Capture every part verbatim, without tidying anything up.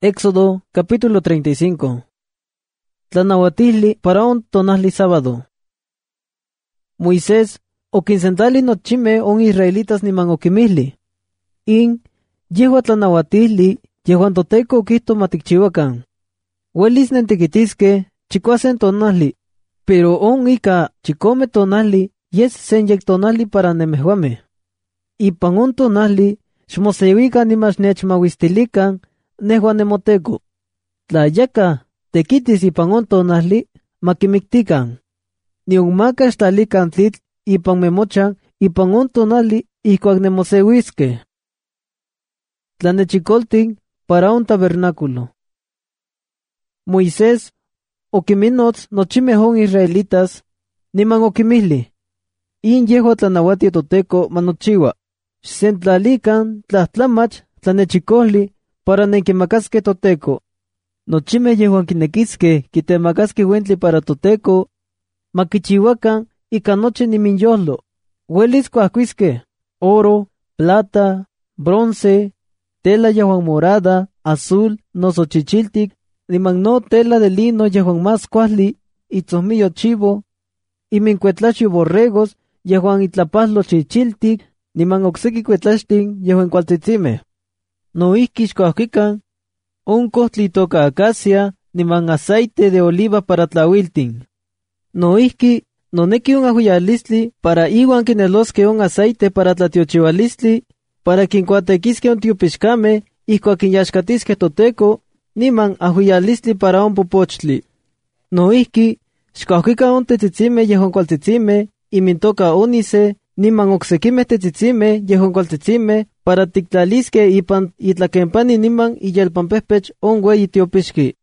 Éxodo capítulo treinta y cinco. Tlanahuatihli para un tonahli sábado. Moisés oquinsentali nochime on israelitas niman okimihli. In yehua tlanahuatihli yehuan toteco oquihto matikchihuacan. Uelis nentequitiske chikuasen tonahli, pero on ika chicome tonahli yes senyek tonahli para nemehuame. Ipan on tonahli xmoseuica nimax nechmawistilican nehuan nemoteco. Tlayaka tequitis ipan on tonahli makimiktican. Nion maka xtalican tlitl ipan memochan ipan on tonahli ihkuak nemoseuiske. Tlanechicoltin para un tabernáculo. Moisés okiminots nochimeh on israelitas niman okimihli. In yehua tlanauati toteco manochiwa. Xsentlalican tlahtlamach tlanechicohli para nenkimacaske toteco. Nochimeh yehuan kinequiske kitemacaske uentli para toteco, maquichihuacan ika nochi niminyolo. Uelis cuahcuisque oro, plata, bronce, tela yehuan morada, azul, noso chichiltic, niman no tela de lino yehuan más cuahli, itzomillo chivo, imincuetlaxio borregos yehuan itlapaslo chichiltic, niman ocseki cuetlaxtin yehuan cualtzitzimeh. Noihki xcuahquican un cohtli toca acacia, niman aceite de oliva para tlauiltin. Noihki noneki un ahuiyalistli para iwan kinelosque un aceite para tlatiochihualistli, para quincuatequisque un tiopixcame, ihkuak kinyaxcatisque toteco, niman ahuiyalistli para un popochtli. Noihki xcuahquican un tetzitzimeh yehuan cualtzitzimeh, imintoca ónice, niman ocsequimeh tetzitzimeh yehuan cualtzitzimeh, para tictlalisque ipan itlaquempani niman iyelpampehpech on ueyi tiopixqui.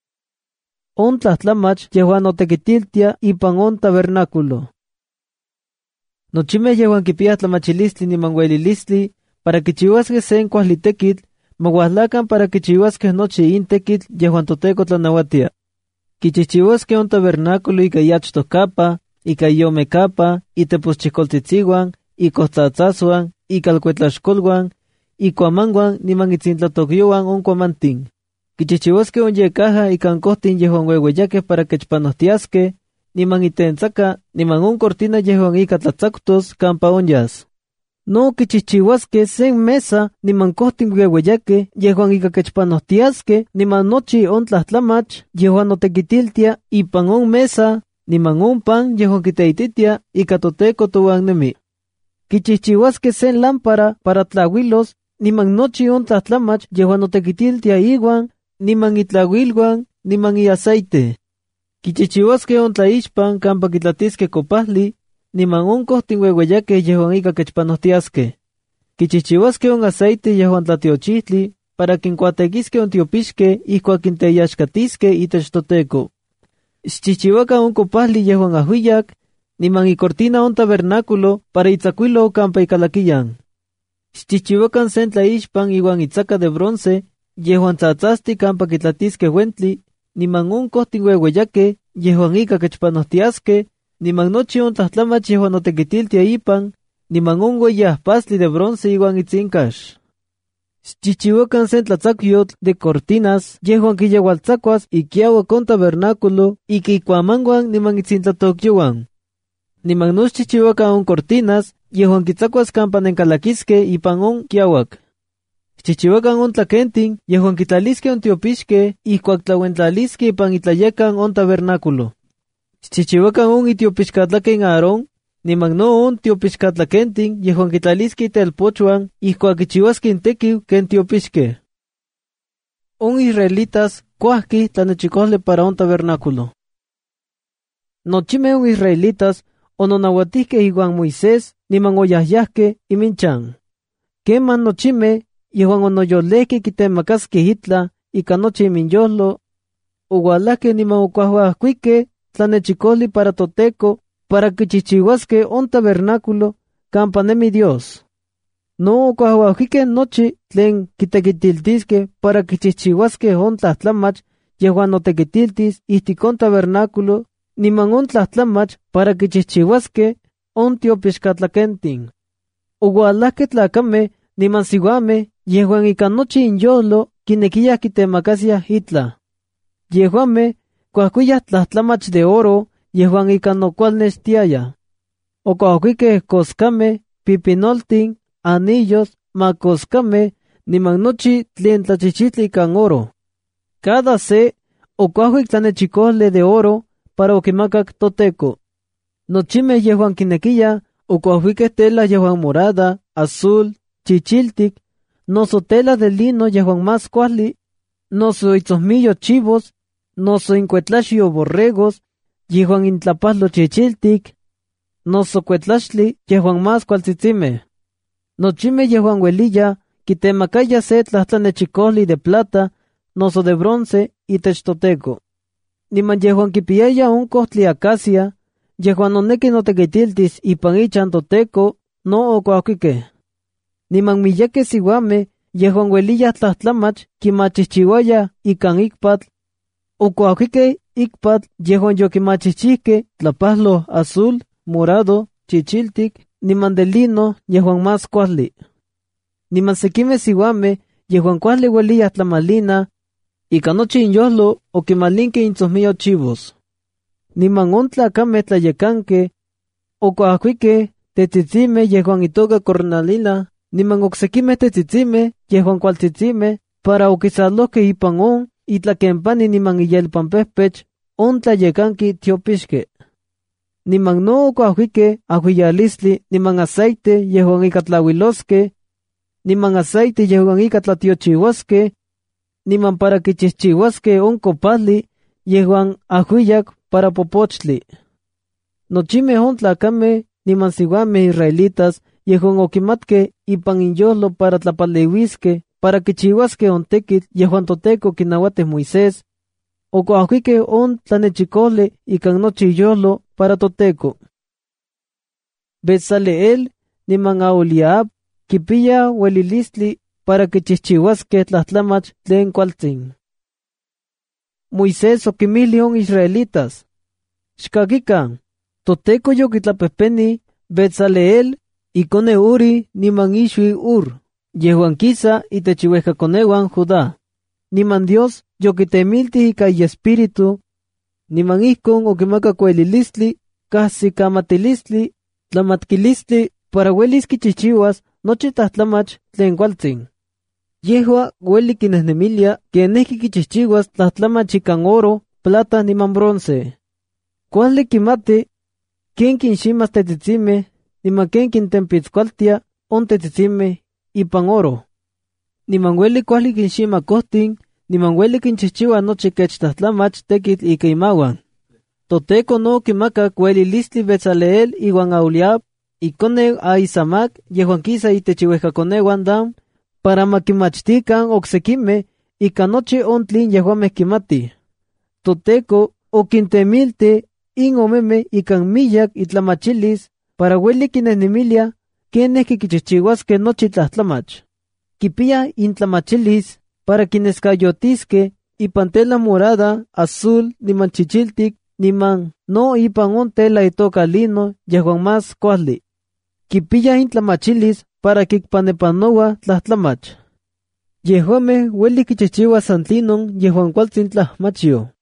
On tlahtlamach yehuan otequitiltia ipan on tabernáculo. Nochimeh yehuan kipiah tlamachilistli niman uelilistli para kichihuasque sen cuahli tequitl, mauahlacan para kichihuasque nochi in tequitl yehuan toteco tlanauatia. Kichichihuasque on tabernáculo ika yachtoh capa, ika yome capa, iteposchihcoltzitzihuan, ikohtzatzasuan, ikalcuetlaxcolhuan, ikuamanguan niman itzintlatokyohuan on cuamantin. Kichichihuasque on yecaja ikan cohtin yehuan uehueyakeh para quechpanohtiasque, niman itentzaka, niman on cortina yehuan ika tlatzactos campa onyas. No kichichihuasque sen mesa niman cohtin uehueyakeh yehuan ika quechpanohtiasque, niman nochi on tlahtlamach yehuan otequitiltia ipan on mesa, niman on pan yehuan kiteititia ika toteco touan nemi. Kichichihuasque sen lámpara para tlahuilos, niman nochi on tlahtlamach yehuan otequitiltia iwan, niman itlauilhuan, niman i aceite. Kichichihuasque on tlaixpan campa kitlatisque copahli, niman on cohtin uehueyakeh yehuan ika quechpanohtiasque. Kichichihuasque on aceite yehuan tlatiochihtli para quincuatequisque on tiopixque ihkuak kinteyaxcatisque itech toteco. Xchichihuacan on copahli yehuan ahuiyak, niman icortina on tabernáculo para itzacuilo campa ikalaquiyan. Xchichihuacan sen tlaixpan iwan itzaca de bronce, yehuan tzatzasti campa kitlatisque uentli, niman on cohtin uehueyakeh yehuan ika quechpanohtiasque, niman nochi on tlahtlamach yehuan otequitiltia ipan, niman on ueyi ahpastli de bronce iwan itzincax. Xchichihuacan sen tlatzacuiyotl de cortinas yehuan quiyeualtzacuas ikiauac on tabernáculo ika ikuamanguan niman itzintlatokyouan. Niman no xchichihuacan on cortinas yehuan kitzacuas campa nencalaquisque ipan on kiauac. Xchichihuacan on tlaquentin yehuan kitlalisque on tiopixque ihkuak tlauentlalisque ipan itlayecan on tabernáculo. Xchichihuacan on itiopixcatlaquen Aarón, niman no on tiopixcatlaquentin yehuan kitlalisque itelpochuan ihkuak kichihuasque intequiu ken tiopixque. On israelitas cuahqui tlanechicohli para on tabernáculo. Nochimeh on israelitas ononauatihque iwan Moisés niman oyahyahque iminchan. Queman nochimeh yehuan onoyolehque kitemacasque itla ika nochi iminyolo, oualahque niman ocuahuahcuique tlanechicohli para toteco para kichichihuasque on tabernáculo campa nemi Dios. No ocuahuahcuique nochi tlen kitequitiltisque para kichichihuasque on tlahtlamach yehuan otequitiltis ihtik on tabernáculo, niman on tlahtlamach para kichichihuasque on tiopixcatlaquentin. Oualahque tlacameh niman siuameh yehuan ika nochi inyolo quinequiyah quitemacasiah itla. Yehuameh cuahcuiyah tlahtlamach de oro, yehuan ica nocualnextiaya. Ocuahcuiqueh coscameh, pipinoltin, anillos, macoscameh, niman nochi tlen tlachichitli ican oro. Cada se ocuahcuic tlanechicohle de oro para oquimacac toteco. Nochimeh yehuan quinequiyah ocuahcuiqueh tela yehuan morada, azul, chichiltic, noso tela de lino yehuan más cuali, noso itzohmillo chivos, noso incuetlaxio borregos, yehuan intlapahlo chichiltic, noso cuetlaxtli yehuan más cualtzitzimeh. Nochimeh yehuan hueliya quitemacaya se tlahtlanechicohli de plata, noso de bronce itech toteco. Niman yehuan quipiaya un cohtli acacia, yehuan nonequi notequitiltis ipan ichan toteco, no ocuahcuiqueh. Niman miyequeh siuameh yehuan hueliyah tlahtlamach quimachihchiuaya ican icpatl, ocuahcuiqueh icpatl yehuan yoquimachihchihqueh tlapahlo azul, morado, chichiltic, niman de lino yehuan más cuali. Niman sequimeh siuameh yehuan cuali hueliyah tlamalina, ica nochi inyolo oquimalinqueh intzohmillo chivos. Niman on tlacameh tlayecanqueh ocuahcuiqueh tetzitzimeh yehuan itoca cornalina, niman ocsequimeh tetzitzimeh yehuan cualtzitzimeh para oquisalohqueh ipan on itlaquempani niman iyelpanpehpech on tlayecanqui tiopixque. Niman no ocuahcuiqueh ahuiyalistli niman aceite yehuan ica tlauilosqueh, niman aceite yehuan ica tlatiochiuasqueh, niman para quichihchiuasqueh on copali yehuan ahuiyac para popochtli. Nochimeh on tlacameh niman siuameh israelitas yehuan oquimatqueh ipan inyolo para tlapaleuisqueh para quichiuasqueh on tequitl yehuan toteco quinauatih Moisés, ocuahcuiqueh on tlanechicohle ican nochi iyolo para toteco. Bezaleel niman Aholiab quipiya huelilistli para quichihchiuasqueh tlahtlamach tlen cualtzin. Moisés oquimilih on israelitas: Xcaquican, toteco yoquitlapehpeni Bezaleel icone Uri niman ixui Ur, yehuan quisa itech iuehcaconeuan Judá. Niman Dios yoquitemiltih ica iespíritu, niman ijcon oquimacac huelilistli, cahsicamatilistli, tlamatquilistli para huelis quichihchiuas nochi tlahtlamach tlen cualtzin. Yehua hueli quinehnemilia quenehqui quichihchiuas tlahtlamach ican oro, plata niman bronce. Cuali quimati quen quinximas tetzitzimeh, niman quen quintempitzcualtia on tetzitzimeh ipan oro. Niman hueli cuali quinxima cohtin, niman hueli quinchihchiua nochi kech tlahtlamach tequitl ica imauan. Toteco no quimacac huelilistli Bezaleel iuan Aholiab, iconeu Ahisamac yehuan quisa itech iuehcaconeuan Dan, para maquimachtican ocsequimeh ica nochi on tlin yehuameh quimatih. Toteco oquintemilti in omemeh ican miyac itlamachilis para hueli quinehnemilia quenehqui quichihchiuasqueh nochi tlahtlamach. Quipiyah intlamachilis para quinescayotisqueh ipan tela morada, azul, niman chichiltic, niman no ipan on tela itoca lino yehuan más cuali. Quipiyah intlamachilis para quicpanepanoua tlahtlamach. Yehuameh hueli quichihchiuas san tlinon yehuan cualtzin tlahmachyo.